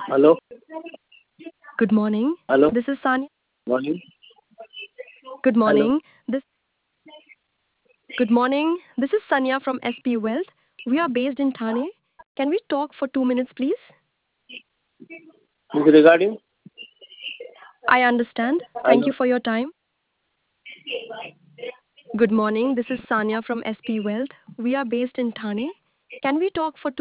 Hello. Good morning. Hello. This is Sanya. Morning. Good Hello. morning. Good morning. This is Sanya from SP Wealth. We are based in Thane. Can we talk for 2 minutes, please? Is regarding? I understand. Thank Hello. you for your time. Good morning. This is Sanya from SP Wealth. We are based in Thane. Can we talk for